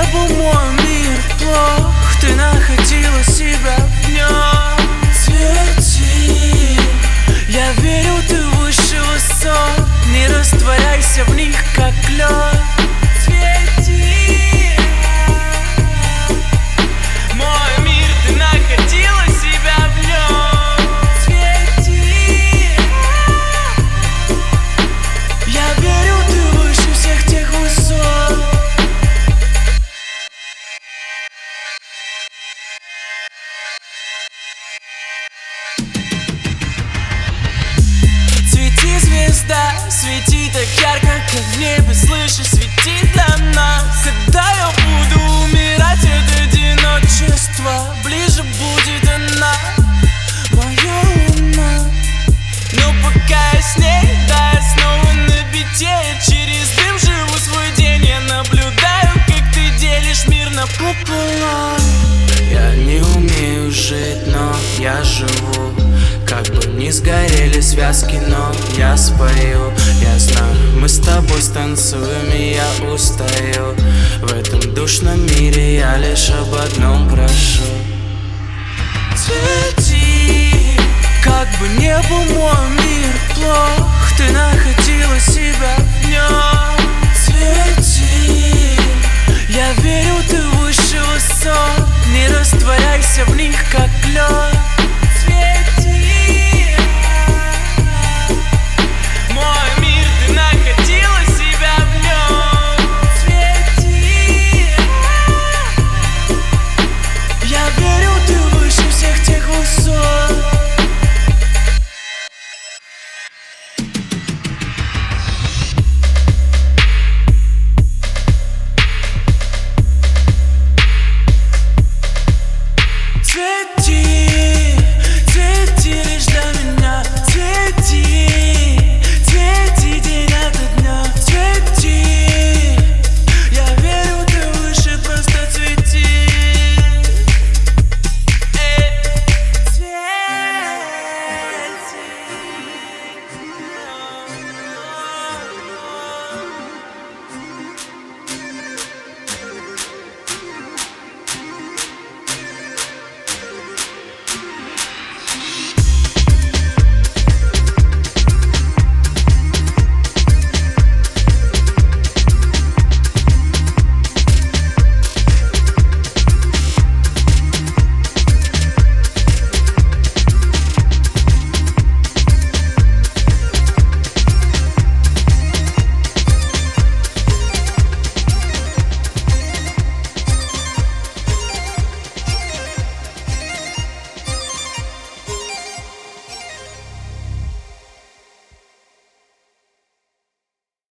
был мой мир плох, ты находила себя в нем. Цвети, я верю, ты выше высот, не растворяйся в них, как лед. Цвети, мой мир, ты находила себя в нем. Цвети, я верю, ты выше всех тех высот. Свети, звезда, свети так ярко, как в небе, слышишь, свети для нас. Когда я буду умирать от одиночества, ближе будет она, моя луна. Но пока я с ней, да, я снова на бите. Через дым живу свой день, я наблюдаю, как ты делишь мир напополам. Я не умею жить, но я живу. Как бы не сгорели связки, но я спою. Я знаю, мы с тобой станцуем, и я устаю. В этом душном мире я лишь об одном прошу. Цвети, как бы не был мой мир плох, ты находила себя в нем.